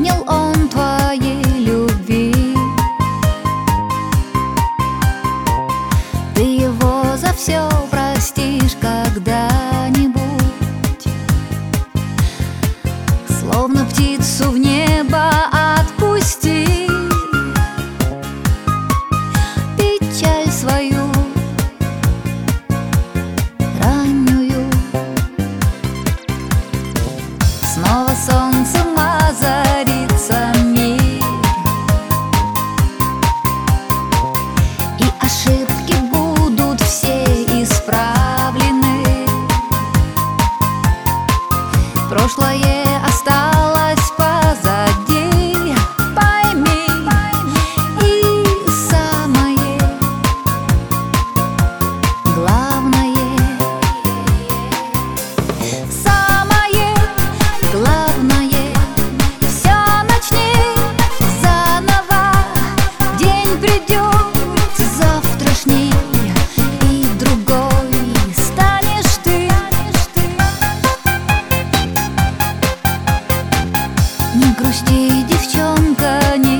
понял он твоей любви. Ты его за все простишь когда-нибудь, словно птицу в небо отпусти. Печаль свою раннюю снова солнцем озарится мир, и ошибки будут все исправлены. Прошлое осталось позади, пойми. И самое главное, самое главное, все начни заново. День придет завтрашний, и другой станешь ты. Не грусти, девчонка, не